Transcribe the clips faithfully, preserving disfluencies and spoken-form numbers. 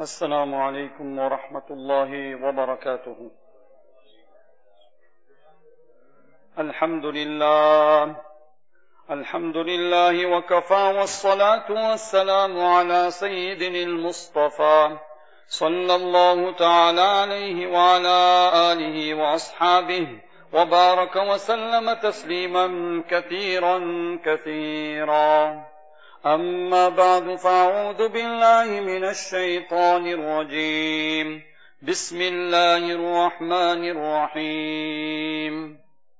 السلام عليكم ورحمة الله وبركاته. الحمد لله الحمد لله وكفى والصلاة والسلام على سيدنا المصطفى صلى الله تعالى عليه وعلى آله وأصحابه وبارك وسلم تسليما كثيرا كثيرا. أما بعد فأعوذ بالله من الشيطان الرجيم. بسم الله الرحمن الرحيم.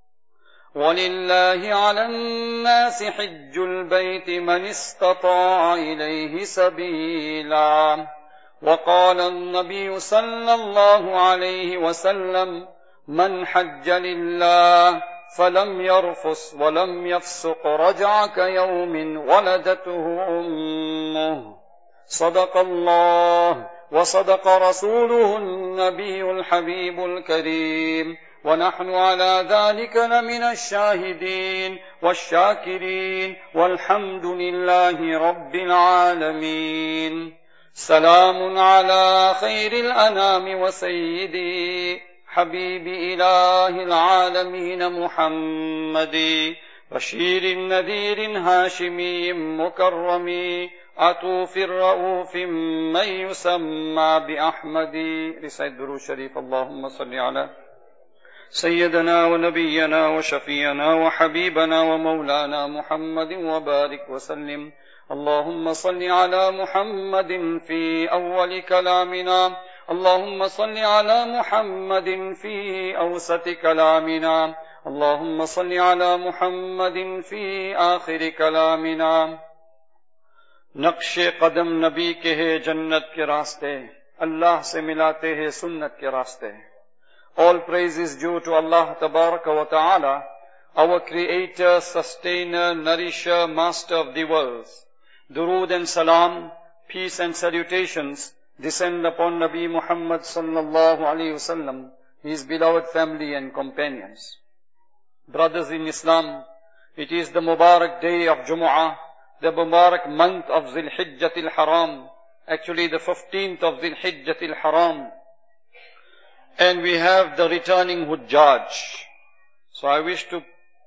ولله على الناس حج البيت من استطاع إليه سبيلا. وقال النبي صلى الله عليه وسلم: من حج لله فلم يرفث ولم يفسق رجع كيوم ولدته أمه. صدق الله وصدق رسوله النبي الحبيب الكريم، ونحن على ذلك لمن الشاهدين والشاكرين، والحمد لله رب العالمين. سلام على خير الأنام وسيدي حبيب إله العالمين محمد، بشير نذير هاشمي مكرم، عطوف الرؤوف من يسمى بأحمد. رسالة درود شريف. اللهم صل على سيدنا ونبينا وشفينا وحبيبنا ومولانا محمد وبارك وسلم. اللهم صل على محمد في أول كلامنا، اللهم صل على محمد في أوسط كلامنا، اللهم صل على محمد في آخر كلامنا. نقش قدم نبی کے ہے جنت کے راستے، اللہ سے ملاتے ہیں سنت کے راستے. All praise is due to Allah Tabaraka wa Ta'ala, our Creator, Sustainer, Nourisher, Master of the worlds. Durood and Salam, peace and salutations descend upon Nabi Muhammad sallallahu alayhi wasallam, his beloved family and companions. Brothers in Islam, it is the Mubarak day of Jumu'ah, the Mubarak month of Zil Hijjatil Haram, actually the fifteenth of Zil Hijjatil Haram. And we have the returning Hujjaj. So I wish to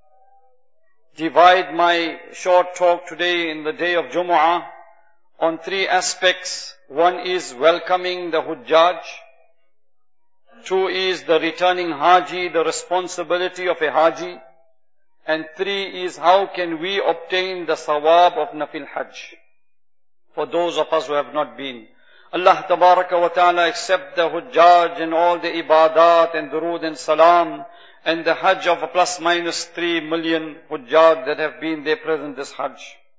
divide my short talk today in the day of Jumu'ah on three aspects. One is welcoming the Hujjaj. Two is the returning Haji, the responsibility of a Haji. And three is how can we obtain the sawab of Nafil Hajj for those of us who have not been. Allah Tabaraka wa Ta'ala accept the Hujjaj and all the ibadat and durood and salam and the Hajj of plus minus three million Hujjaj that have been there present this Hajj.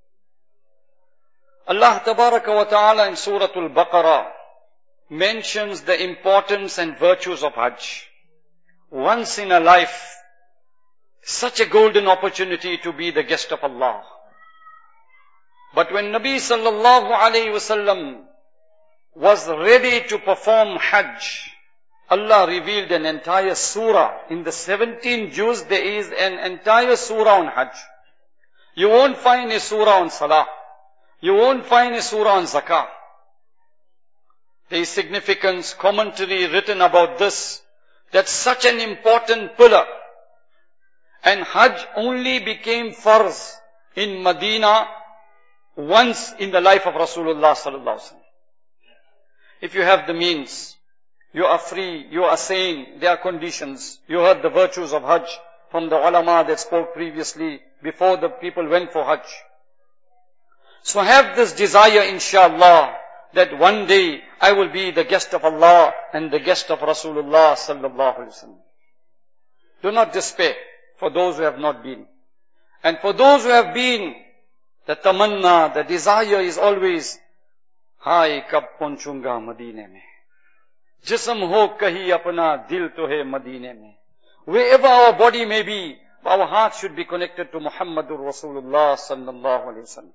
Allah Tabaraka wa Ta'ala in Surah Al-Baqarah mentions the importance and virtues of Hajj. Once in a life, such a golden opportunity to be the guest of Allah. But when Nabi sallallahu alayhi wasallam was ready to perform Hajj, Allah revealed an entire surah. In the seventeen juz there is an entire surah on Hajj. You won't find a surah on Salah. You won't find a surah on Zakah. There is significance, commentary written about this, that such an important pillar. And Hajj only became farz in Medina once in the life of Rasulullah sallallahu alaihi wasallam. If you have the means, you are free, you are sane, there are conditions. You heard the virtues of Hajj from the ulama that spoke previously before the people went for Hajj. So have this desire, inshallah, that one day I will be the guest of Allah and the guest of Rasulullah sallallahu alaihi wasallam. Do not despair for those who have not been. And for those who have been, the tamanna, the desire is always, Hai kab pahunchunga Madine mein. Jism ho kahi apna, dil to hai Madine mein. Wherever our body may be, our heart should be connected to Muhammadur Rasulullah sallallahu alaihi wasallam.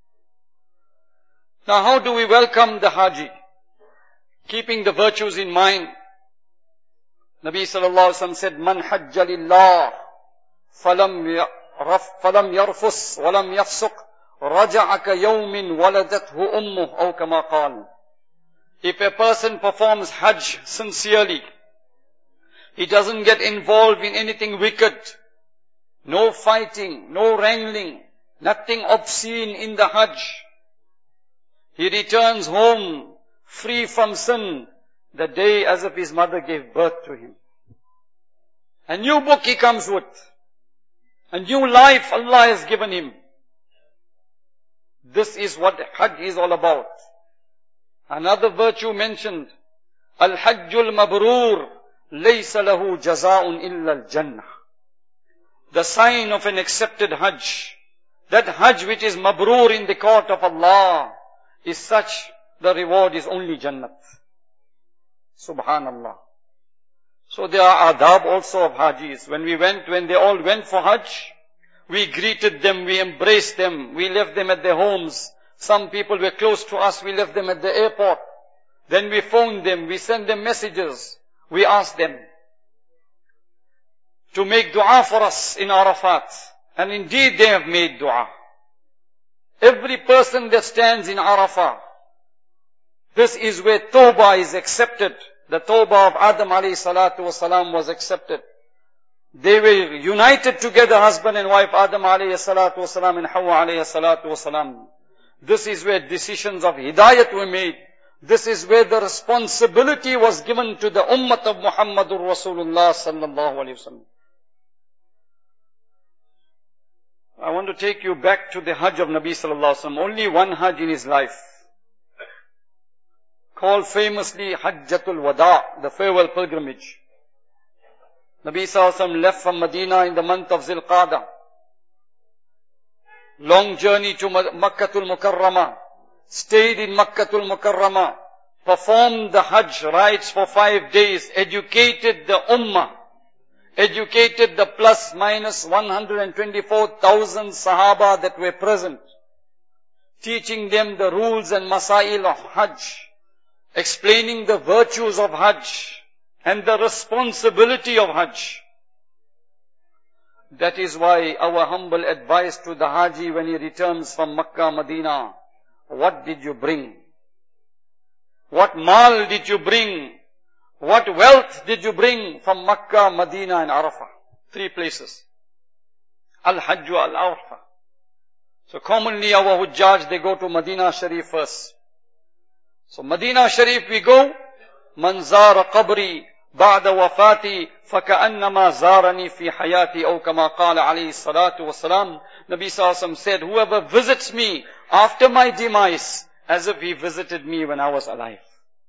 Now how do we welcome the Haji? Keeping the virtues in mind. Nabi sallallahu alaihi wasallam said, Man hajja lillah, falam yarfus, walam yafsuq, رَجَعَ كَيَوْمٍ وَلَدَتْهُ أُمُّهُ أو كما قال. If a person performs Hajj sincerely, he doesn't get involved in anything wicked, no fighting, no wrangling, nothing obscene in the Hajj. He returns home free from sin the day as if his mother gave birth to him. A new book he comes with. A new life Allah has given him. This is what Hajj is all about. Another virtue mentioned, Al-Hajjul Mabrur, laysa lahu jaza'un illa al-Jannah. The sign of an accepted Hajj, that Hajj which is Mabrur in the court of Allah, is such, the reward is only Jannat. Subhanallah. So there are adab also of Hajis. When we went, when they all went for Hajj, we greeted them, we embraced them, we left them at their homes. Some people were close to us, we left them at the airport. Then we phoned them, we sent them messages. We asked them to make dua for us in Arafat. And indeed they have made dua. Every person that stands in Arafah, this is where Tawbah is accepted. The Tawbah of Adam alayhi salatu wasalam was accepted. They were united together, husband and wife, Adam alayhi salatu wasalam and Hawa alayhi salatu wasalam. This is where decisions of hidayat were made. This is where the responsibility was given to the ummah of Muhammadur Rasulullah sallallahu alayhi wasallam. I want to take you back to the Hajj of Nabi sallallahu alayhi wasallam. Only one Hajj in his life, called famously Hajjatul Wada, the farewell pilgrimage. Nabi sallallahu alayhi wasallam left from Medina in the month of Zilqadah. Long journey to Makkatul Mukarramah. Stayed in Makkatul Mukarramah. Performed the Hajj rites for five days. Educated the Ummah. Educated the plus minus one hundred twenty-four thousand Sahaba that were present. Teaching them the rules and masail of Hajj. Explaining the virtues of Hajj. And the responsibility of Hajj. That is why our humble advice to the Haji when he returns from Makkah, Medina, what did you bring? What mal did you bring? What wealth did you bring from Makkah, Medina and Arafah? Three places. Al-Hajj al-Arafah. So commonly our Hujjaj, they go to Medina Sharif first. So Medina Sharif we go, Man zara qabri ba'da wafati فَكَأَنَّمَا زَارَنِي فِي حَيَاتِي أَوْ كَمَا قَالَ عَلَيْهِ الصَّلَاةُ وَالسَّلَامُ. Nabi Sallallahu Alaihi Wasallam said, whoever visits me after my demise, as if he visited me when I was alive.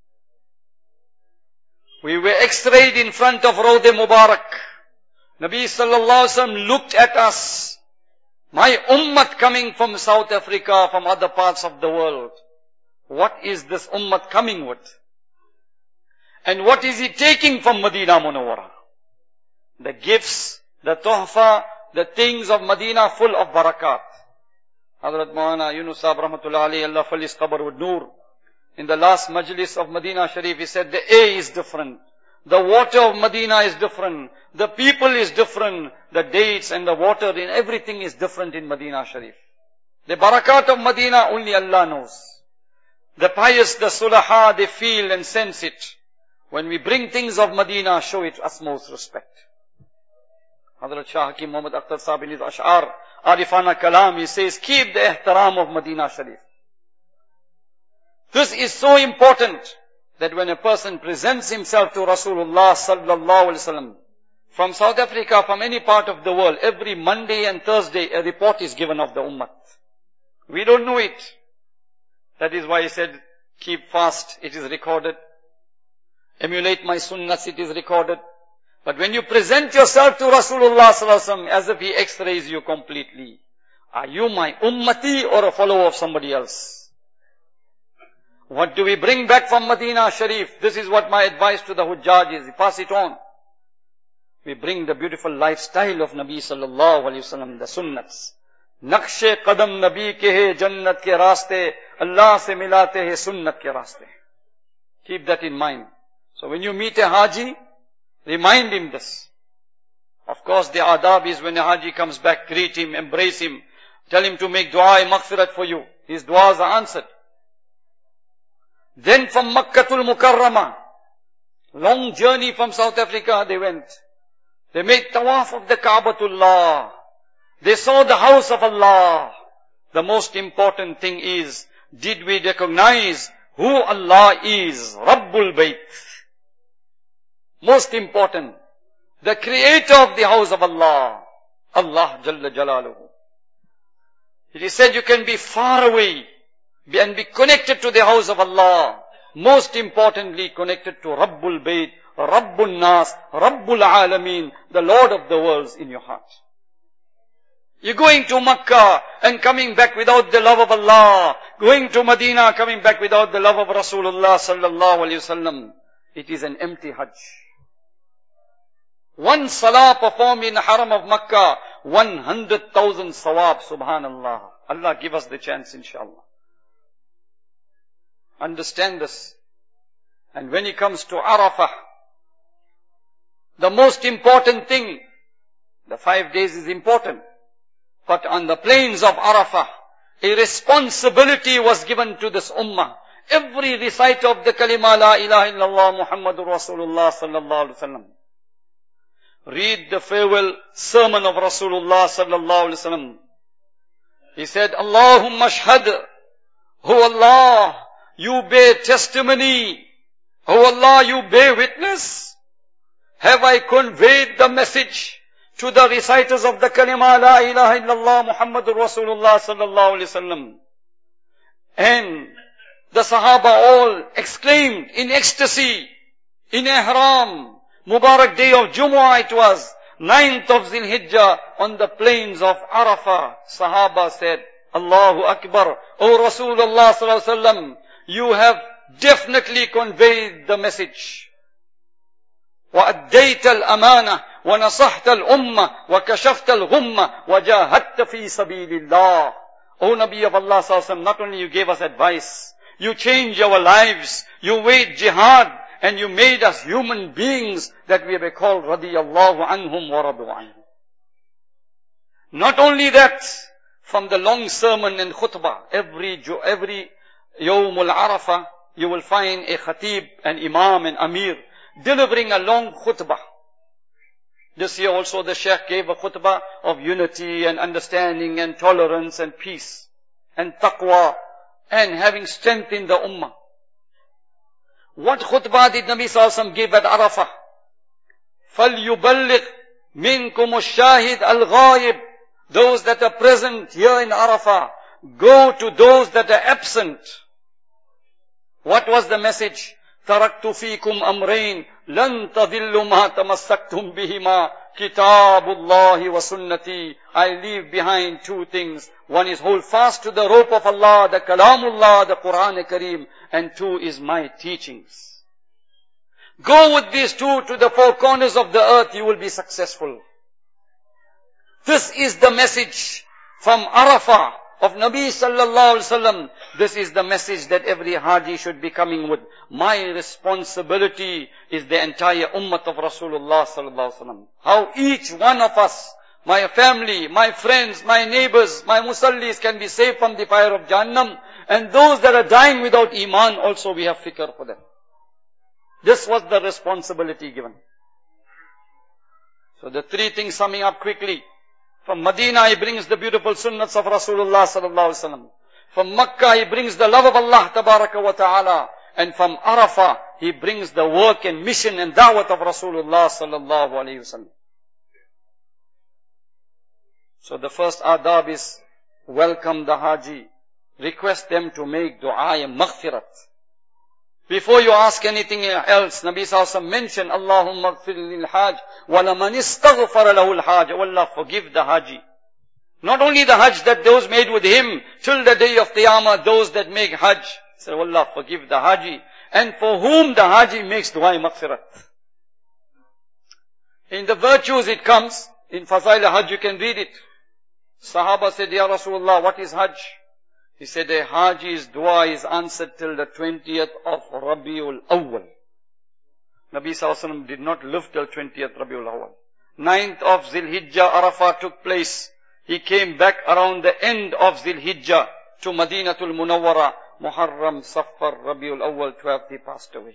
We were x-rayed in front of Rawd Mubarak. Nabi Sallallahu Alaihi Wasallam looked at us. My ummat coming from South Africa, from other parts of the world. What is this ummat coming with? And what is he taking from Medina Munawwara? The gifts, the tuhfa, the things of Medina full of barakat. Hazrat Maulana Yunus Sahib Rahmatullah alayhi, Allah fill his qabr with nur. In the last majlis of Medina Sharif, he said the air is different. The water of Medina is different. The people is different. The dates and the water and everything is different in Medina Sharif. The barakat of Medina only Allah knows. The pious, the sulaha, they feel and sense it. When we bring things of Medina, show it utmost respect. Hazrat Shah Hakim Muhammad Akhtar Sahib in his Ash'ar, Arifana Kalam, he says, keep the ihtaram of Medina Sharif. This is so important that when a person presents himself to Rasulullah sallallahu alaihi wasallam, from South Africa, from any part of the world, every Monday and Thursday, a report is given of the ummah. We don't know it. That is why he said, keep fast, it is recorded. Emulate my sunnahs, it is recorded. But when you present yourself to Rasulullah sallallahu alaihi wasallam as if he x-rays you completely, are you my ummati or a follower of somebody else? What do we bring back from Medina Sharif? This is what my advice to the Hujjaj is. Pass it on. We bring the beautiful lifestyle of Nabi sallallahu alaihi wasallam, the sunnats. Naqsh qadam Nabi ke hai jannat ke raaste, Allah se milate hai sunnat ke raaste. Keep that in mind. So when you meet a Haji, remind him this. Of course, the adab is when a Haji comes back, greet him, embrace him, tell him to make dua maghfirat for you. His duas are answered. Then from Makkatul Mukarramah, long journey from South Africa they went. They made tawaf of the Ka'batullah. They saw the house of Allah. The most important thing is, did we recognize who Allah is? Rabbul Bayt. Most important. The creator of the house of Allah. Allah Jalla Jalaluhu. It is said you can be far away and be connected to the house of Allah. Most importantly, connected to Rabbul Bayt, Rabbul Nas, Rabbul Alameen, the Lord of the worlds in your heart. You're going to Makkah and coming back without the love of Allah. Going to Medina, coming back without the love of Rasulullah sallallahu alayhi wasallam. It is an empty Hajj. One salah performed in the Haram of Makkah, one hundred thousand sawab, subhanallah. Allah give us the chance, inshallah. Understand this. And when it comes to Arafah, the most important thing, the five days is important. But on the plains of Arafah, a responsibility was given to this ummah. Every reciter of the kalima la ilaha illallah Muhammadur Rasulullah sallallahu alaihi wasallam. Read the farewell sermon of Rasulullah sallallahu alaihi wasallam. He said, Allahumma ashhad, O Allah, you bear testimony. O Allah, you bear witness. Have I conveyed the message to the reciters of the kalima la ilaha illallah Muhammadur Rasulullah sallallahu alaihi wasallam? And the Sahaba all exclaimed in ecstasy, in ihram, Mubarak day of Jumu'ah it was, ninth of Zil Hijjah, on the plains of Arafah. Sahaba said, Allahu Akbar, O Rasulullah sallallahu alaihi wasallam, you have definitely conveyed the message. وَأَدَّيْتَ الْأَمَانَةِ وَنَصَحْتَ الْأُمَّةِ وَكَشَفْتَ الْغُمَّةِ وَجَاهَدْتَ فِي سَبِيلِ اللَّهِ. O Nabi of Allah sallallahu alaihi wasallam, not only you gave us advice, you changed our lives, you waged jihad, and you made us human beings that we may call radiyallahu anhum wa radu anhum. Not only that, from the long sermon and khutbah, every, every Yawmul Arafah, you will find a khatib, an imam, an amir, delivering a long khutbah. This year also the Sheikh gave a khutbah of unity and understanding and tolerance and peace and taqwa and having strength in the ummah. What khutbah did Nabi sallallahu alaihi wasallam give at Arafah? فَلْيُبَلِّغْ مِنْكُمُ الشَّاهِدْ الْغَائِبِ. Those that are present here in Arafah, go to those that are absent. What was the message? تَرَكْتُ فِيكُمْ أَمْرَيْنِ لَن تَضِلُّوا مَا تَمَسَّكْتُمْ بِهِمَا كِتَابُ اللَّهِ وَسُنَّتِي. I leave behind two things. One is hold fast to the rope of Allah, the Kalamullah, the Quran Kareem, and two is my teachings. Go with these two to the four corners of the earth, you will be successful. This is the message from Arafah of Nabi sallallahu alaihi wasallam. This is the message that every Haji should be coming with. My responsibility is the entire ummah of Rasulullah sallallahu alaihi wasallam. How each one of us, my family, my friends, my neighbors, my musallis can be saved from the fire of Jahannam. And those that are dying without Iman also we have fikr for them. This was the responsibility given. So the three things summing up quickly. From Medina he brings the beautiful sunnahs of Rasulullah sallallahu alaihi wasallam. From Makkah he brings the love of Allah tabaraka wa ta'ala. And from Arafah he brings the work and mission and da'wat of Rasulullah sallallahu alaihi wasallam. So the first adab is welcome the Haji. Request them to make dua and maghfirat. Before you ask anything else, Nabi sallallahu alaihi wasallam mentioned, Allahumma gfir lil haj, wa laman istaghfara lahu al haj. Oh Allah, forgive the Haji. Not only the Hajj that those made with him, till the day of Qiyamah, those that make Hajj. Say, oh Allah, forgive the Haji. And for whom the Haji makes dua and maghfirat. In the virtues it comes, in Fazail Hajj you can read it. Sahaba said, Ya Rasulullah, what is Hajj? He said, a Haji's dua is answered till the twentieth of Rabiul Awwal. Nabi sallallahu alaihi wasallam did not live till twentieth Rabiul Awwal. ninth of Zil Hijjah, Arafah took place. He came back around the end of Zil Hijjah to Madinatul Munawwara. Muharram, Safar, Rabiul Awwal, twelfth, he passed away.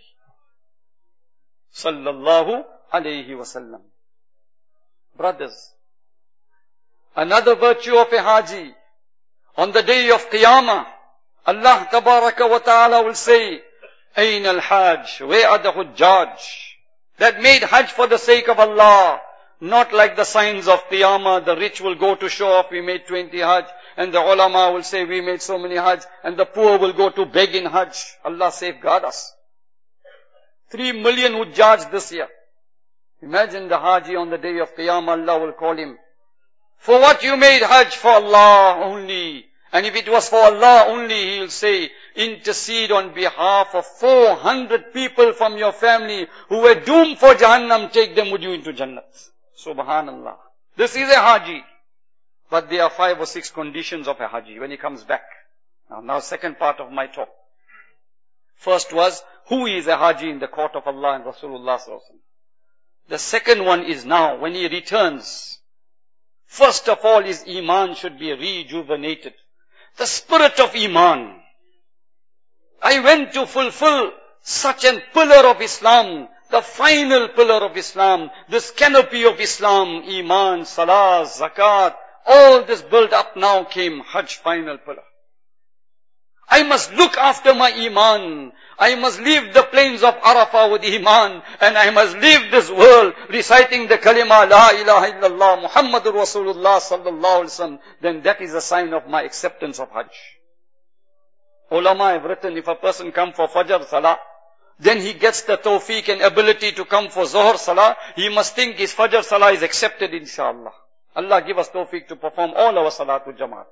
Sallallahu alayhi wasallam. Brothers, another virtue of a Haji, on the day of Qiyamah, Allah Tabaraka wa Ta'ala will say, Ayn al-Hajj, where are the Hujjaj? That made Hajj for the sake of Allah. Not like the signs of Qiyamah, the rich will go to show off, we made twenty Hajj, and the ulama will say, we made so many Hajj, and the poor will go to beg in Hajj. Allah safeguard us. Three million Hujjaj this year. Imagine the Haji on the day of Qiyamah, Allah will call him. For what you made Hajj? For Allah only. And if it was for Allah only, He'll say, intercede on behalf of four hundred people from your family who were doomed for Jahannam, take them with you into Jannat. Subhanallah. This is a Haji. But there are five or six conditions of a Haji when he comes back. Now, now second part of my talk. First was, who is a Haji in the court of Allah and Rasulullah sallallahu alaihi wasallam. The second one is now, when he returns, first of all his Iman should be rejuvenated. The spirit of Iman. I went to fulfill such a pillar of Islam, the final pillar of Islam, this canopy of Islam, Iman, Salah, Zakat, all this built up now came Hajj, final pillar. I must look after my Iman. I must leave the plains of Arafah with Iman, and I must leave this world reciting the kalima, La ilaha illallah, Muhammadur Rasulullah sallallahu alaihi wasallam. Then that is a sign of my acceptance of Hajj. Ulama have written, if a person come for Fajr Salah, then he gets the tawfiq and ability to come for Zuhr Salah, he must think his Fajr Salah is accepted inshallah. Allah give us tawfiq to perform all our Salatul Jamaat.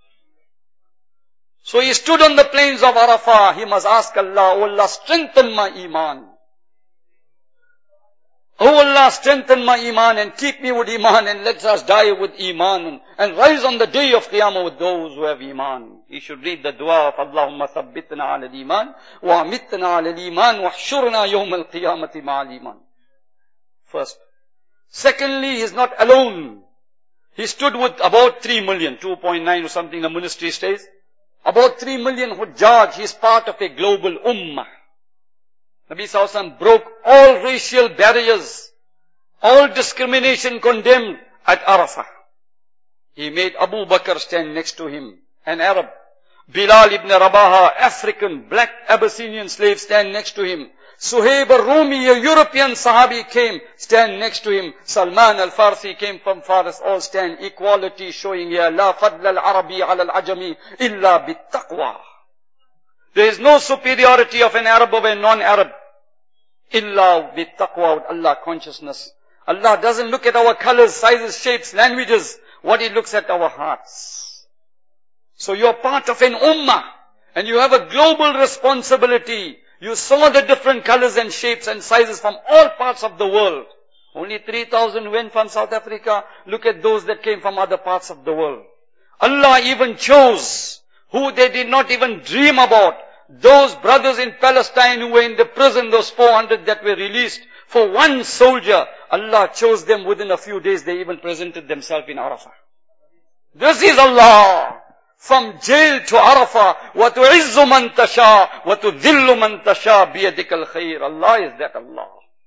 So he stood on the plains of Arafah. He must ask Allah, Oh Allah, strengthen my Iman. Oh Allah, strengthen my Iman and keep me with Iman and let us die with Iman and rise on the day of Qiyamah with those who have Iman. He should read the dua of Allahumma thabbitna ala al-Iman wa amitna ala al-Iman wa hshurna yawm al-Qiyamati ma'al Iman. First. Secondly, he is not alone. He stood with about three million, two point nine or something the ministry says. About three million Hujjaj. He is part of a global ummah. Nabi Sallallahu Alaihi Wasallam broke all racial barriers, all discrimination condemned at Arafah. He made Abu Bakr stand next to him, an Arab. Bilal ibn Rabaha, African, black Abyssinian slave, stand next to him. Suhaib al-Rumi, a European Sahabi, came, stand next to him. Salman al-Farsi came from Faris, all stand, equality showing here. La fadla al-Arabi ala al-Ajami illa bit-taqwa. There is no superiority of an Arab over a non-Arab. Illa bit-taqwa, with Allah consciousness. Allah doesn't look at our colors, sizes, shapes, languages. What He looks at our hearts. So you're part of an ummah, and you have a global responsibility. You saw the different colors and shapes and sizes from all parts of the world. Only three thousand went from South Africa. Look at those that came from other parts of the world. Allah even chose who they did not even dream about. Those brothers in Palestine who were in the prison, those four hundred that were released, for one soldier, Allah chose them within a few days. They even presented themselves in Arafah. This is Allah. From jail to Arafah, وَتُعِزُّ مَنْ تَشَاءُ وَتُذِلُّ مَنْ تَشَاءُ بِيَدِكَ الْخَيْرُ. Allah is that Allah.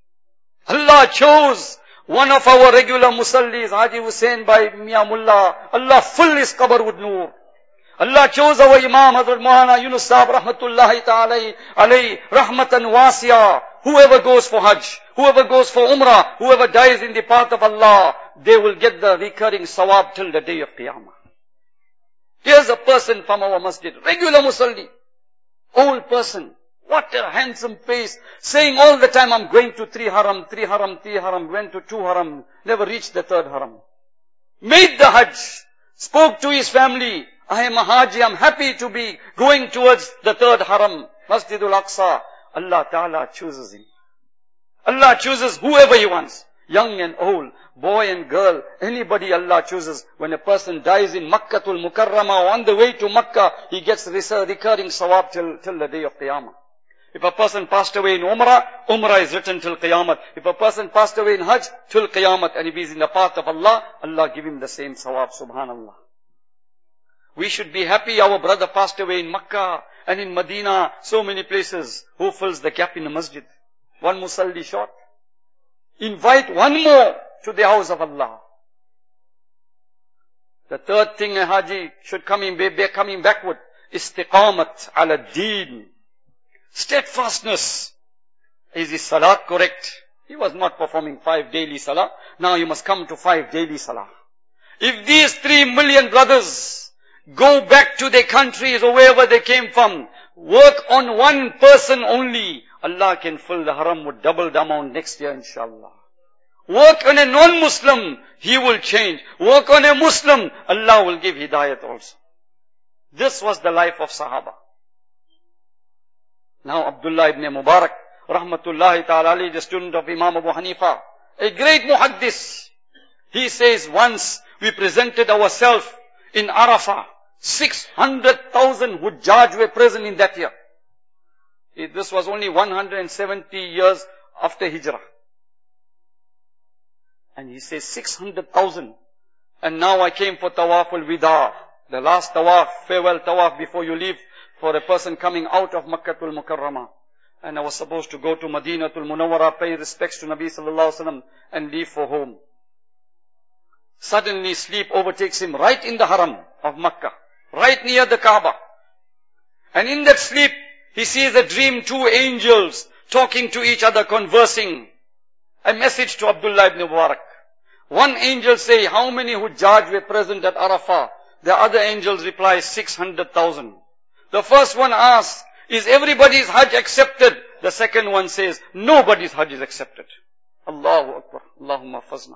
Allah chose one of our regular musallis, Haji Hussain by Miya Mullah. Allah fill his qabr with noor. Allah chose our Imam, Hazrat Maulana Yunus Sahib, rahmatullahi ta'ala alayhi, rahmatan wasiya. Whoever goes for Hajj, whoever goes for Umrah, whoever dies in the path of Allah, they will get the recurring sawab till the day of Qiyamah. Here's a person from our masjid, regular musalli, old person, what a handsome face, saying all the time, I'm going to three haram, three haram, three haram, went to two haram, never reached the third haram. Made the Hajj, spoke to his family, I am a Haji, I'm happy to be going towards the third haram, Masjidul Aqsa. Allah Ta'ala chooses him. Allah chooses whoever He wants, young and old, boy and girl, anybody Allah chooses. When a person dies in Makkatul Mukarramah or on the way to Makkah, he gets recurring sawab till, till the day of Qiyamah. If a person passed away in Umrah, Umrah is written till Qiyamah. If a person passed away in Hajj, till Qiyamah. And if he is in the path of Allah, Allah give him the same sawab, subhanallah. We should be happy our brother passed away in Makkah. And in Medina, so many places, who fills the gap in a masjid? One musalli short. Invite one more to the house of Allah. The third thing a Haji should come in, be coming back with, istiqamat ala deen. Steadfastness. Is his salat correct? He was not performing five daily salah. Now you must come to five daily salah. If these three million brothers go back to their countries or wherever they came from, work on one person only, Allah can fill the haram with double the amount next year, inshallah. Work on a non-Muslim, he will change. Work on a Muslim, Allah will give hidayat also. This was the life of Sahaba. Now Abdullah ibn Mubarak, rahmatullahi ta'ala alayhi, the student of Imam Abu Hanifa, a great muhaddis. He says, once we presented ourselves in Arafah, six hundred thousand Hujjaj were present in that year. This was only one hundred seventy years after Hijrah. And he says six hundred thousand. And now I came for Tawaf al-Wida, the last Tawaf, farewell Tawaf before you leave, for a person coming out of Makkatul Mukarramah. And I was supposed to go to Madinatul Munawwara, pay respects to Nabi sallallahu alaihi wasallam, and leave for home. Suddenly sleep overtakes him right in the Haram of Makkah, right near the Kaaba. And in that sleep, he sees a dream, two angels talking to each other, conversing. A message to Abdullah ibn Mubarak. One angel say, how many Hujjaj were present at Arafah? The other angels reply, six hundred thousand. The first one asks, is everybody's Hajj accepted? The second one says, nobody's Hajj is accepted. Allahu Akbar. Allahumma fazna.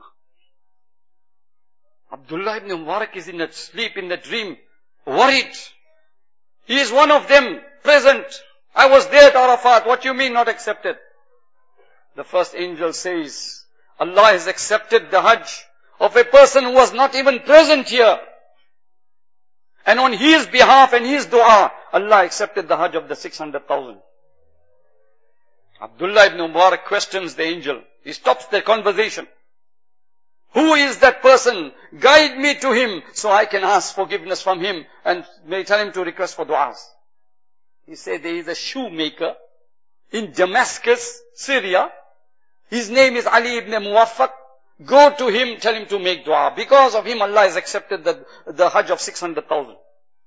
Abdullah ibn Mubarak is in that sleep, in that dream, worried. He is one of them, present. I was there at Arafat. What do you mean not accepted? The first angel says, Allah has accepted the Hajj of a person who was not even present here. And on his behalf and his dua, Allah accepted the Hajj of the six hundred thousand. Abdullah ibn Mubarak questions the angel. He stops the conversation. Who is that person? Guide me to him so I can ask forgiveness from him and may tell him to request for du'as. He said there is a shoemaker in Damascus, Syria. His name is Ali ibn Muwaffaq. Go to him, tell him to make dua. Because of him, Allah has accepted the, the Hajj of six hundred thousand.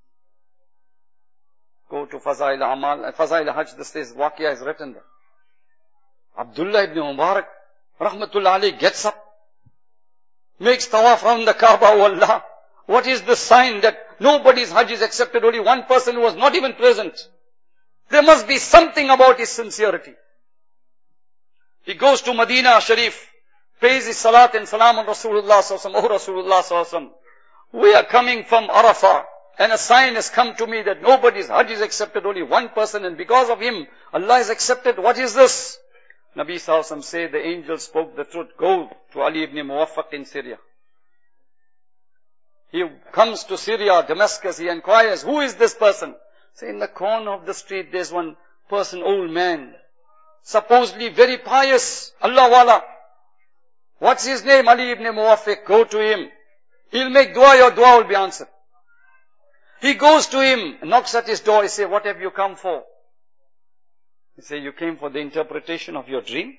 Go to Fazail Amal, Fazail Hajj, this is, Waqia is written there. Abdullah ibn Mubarak, rahmatullah alayhi, gets up, makes tawaf around the Kaaba. Oh Allah, what is the sign that nobody's Hajj is accepted? Only one person who was not even present. There must be something about his sincerity. He goes to Medina Sharif, pays his salat and salam on Rasulullah sallallahu alaihi wasallam. Oh Rasulullah sallallahu alaihi wasallam, we are coming from Arafah, and a sign has come to me that nobody's Hajj is accepted, only one person, and because of him, Allah is accepted. What is this? Nabi sallallahu alaihi wasallam said, the angel spoke the truth. Go to Ali ibn Muwaffaq in Syria. He comes to Syria, Damascus, he inquires, who is this person? Say, in the corner of the street, there's one person, old man, supposedly very pious, Allah wala. What's his name? Ali ibn Muwaffaq. Go to him. He'll make dua, your dua will be answered. He goes to him, knocks at his door, he says, what have you come for? He says, you came for the interpretation of your dream?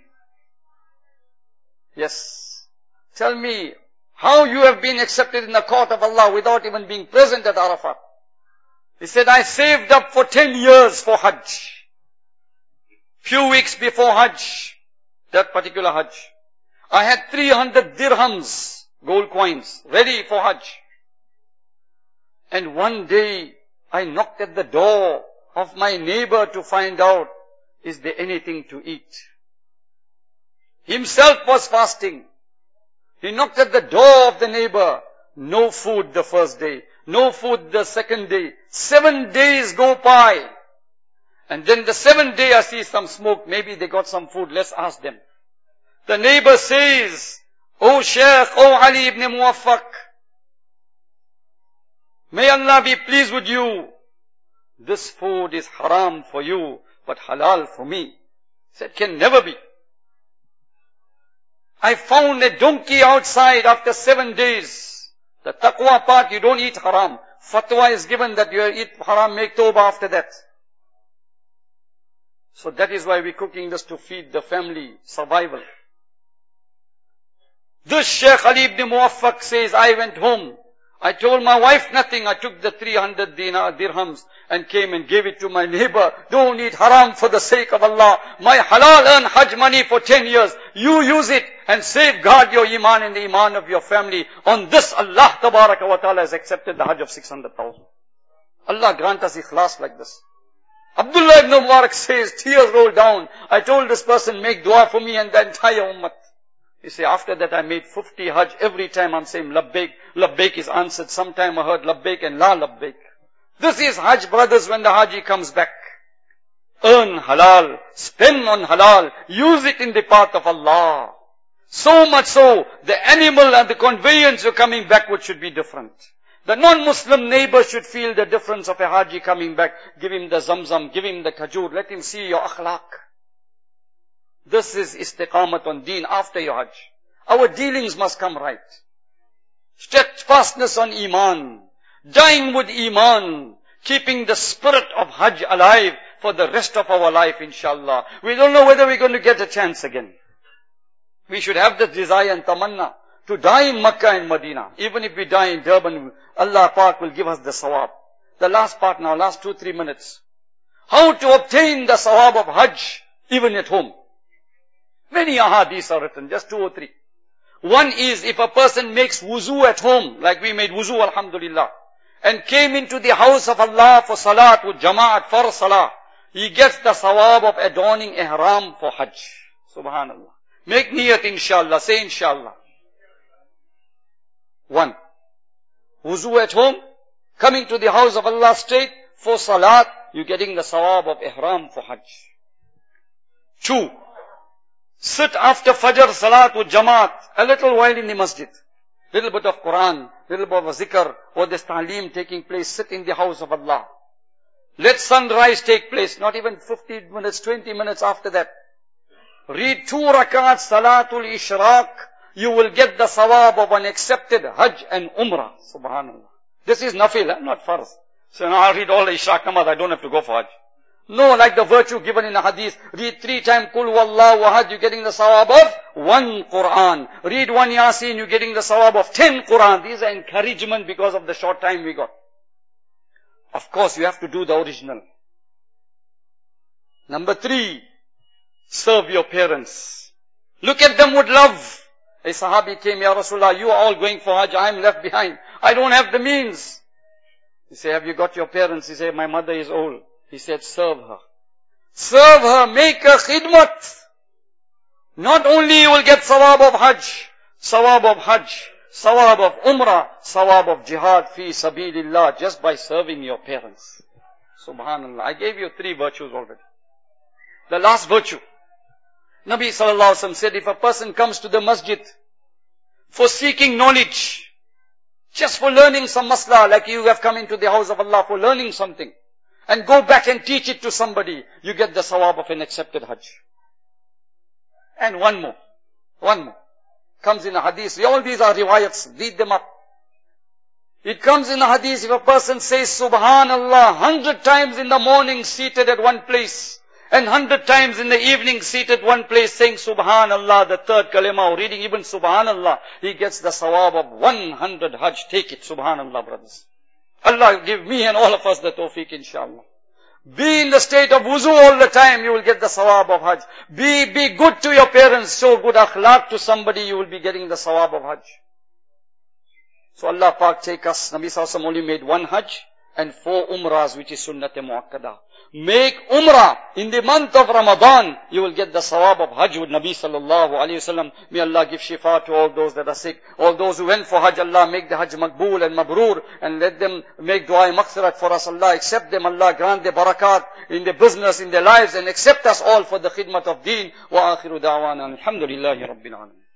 Yes. Tell me, how you have been accepted in the court of Allah without even being present at Arafat? He said, I saved up for ten years for Hajj. Few weeks before Hajj, that particular Hajj, I had three hundred dirhams, gold coins, ready for Hajj. And one day, I knocked at the door of my neighbor to find out, is there anything to eat? Himself was fasting. He knocked at the door of the neighbor. No food the first day. No food the second day. Seven days go by. And then the seventh day I see some smoke. Maybe they got some food. Let's ask them. The neighbor says, O Shaykh, O Ali ibn Muwaffaq, may Allah be pleased with you. This food is haram for you, but halal for me. He said, can never be. I found a donkey outside after seven days. The taqwa part, you don't eat haram. Fatwa is given that you eat haram, make tawbah after that. So that is why we're cooking this to feed the family, survival. This Sheikh Ali ibn Muwaffaq says, I went home. I told my wife nothing. I took the three hundred dinar, dirhams and came and gave it to my neighbor. Don't eat haram for the sake of Allah. My halal earned Hajj money for ten years. You use it and safeguard your iman and the iman of your family. On this, Allah Tabaraka wa Ta'ala has accepted the Hajj of six hundred thousand. Allah grant us ikhlas like this. Abdullah ibn Mubarak says, tears rolled down. I told this person, make dua for me and the entire ummah. You see, after that I made fifty Hajj. Every time I'm saying Labbaik. Labbaik is answered. Sometime I heard Labbaik and La Labbaik. This is Hajj, brothers, when the Haji comes back. Earn halal. Spend on halal. Use it in the path of Allah. So much so, the animal and the conveyance you're coming backward should be different. The non-Muslim neighbor should feel the difference of a Haji coming back. Give him the zamzam. Give him the kajur. Let him see your akhlaq. This is istiqamat on deen after your Hajj. Our dealings must come right. Steadfastness on iman. Dying with iman. Keeping the spirit of Hajj alive for the rest of our life, inshallah. We don't know whether we're going to get a chance again. We should have the desire and tamanna to die in Makkah and Medina. Even if we die in Durban, Allah Pak will give us the sawab. The last part now, last two, three minutes. How to obtain the sawab of Hajj, even at home. Many ahadiths are written, just two or three. One is, if a person makes wuzu at home, like we made wuzu, alhamdulillah, and came into the house of Allah for salat with jama'at for salah, he gets the sawab of adorning ihram for Hajj. Subhanallah. Make niyat, inshallah. Say inshallah. One. Wuzu at home, coming to the house of Allah straight for salat, you're getting the sawab of ihram for Hajj. Two. Sit after Fajr Salat with Jamaat, a little while in the masjid. Little bit of Quran, little bit of zikr, or this ta'aleem taking place, sit in the house of Allah. Let sunrise take place, not even fifteen minutes, twenty minutes after that. Read two rakats Salatul Ishraq, you will get the sawab of an accepted Hajj and Umrah. Subhanallah. This is nafil, eh? Not farz. So now I read all the Ishraq namaz, I don't have to go for Hajj. No, like the virtue given in the hadith. Read three times Qul Wallahu Ahad, you're getting the sawab of one Quran. Read one Yasin, you're getting the sawab of ten Quran. These are encouragement because of the short time we got. Of course, you have to do the original. Number three, serve your parents. Look at them with love. A Sahabi came, Ya Rasulullah, you are all going for Hajj, I am left behind. I don't have the means. He said, have you got your parents? He said, my mother is old. He said, serve her. Serve her, make her khidmat. Not only you will get sawab of Hajj, sawab of Hajj, sawab of Umrah, sawab of Jihad fi sabilillah, just by serving your parents. Subhanallah. I gave you three virtues already. The last virtue. Nabi sallallahu alaihi wasallam said, if a person comes to the masjid for seeking knowledge, just for learning some masla, like you have come into the house of Allah for learning something, and go back and teach it to somebody, you get the sawab of an accepted Hajj. And one more. One more. Comes in a hadith. All these are riwayats. Read them up. It comes in a hadith, if a person says Subhanallah hundred times in the morning seated at one place, and hundred times in the evening seated one place saying Subhanallah, the third kalima, or reading even Subhanallah, he gets the sawab of one hundred Hajj. Take it, Subhanallah, brothers. Allah give me and all of us the tawfiq, inshallah. Be in the state of wuzu all the time, you will get the sawab of Hajj. Be, be good to your parents, show good akhlaq to somebody, you will be getting the sawab of Hajj. So Allah Pak take us, Nabi Sallallahu Alaihi Wasallam only made one Hajj and four Umrahs, which is Sunnat-e Muakkada. Make Umrah in the month of Ramadan, you will get the sawab of Hajj with Nabi Sallallahu Alaihi Wasallam. May Allah give shifa to all those that are sick. All those who went for Hajj, Allah make the Hajj makbool and mabrur, and let them make dua maghfirat for us. Allah accept them, Allah grant the barakat in their business, in their lives, and accept us all for the khidmat of deen. Wa akhiru da'wana alhamdulillahi rabbil alamin.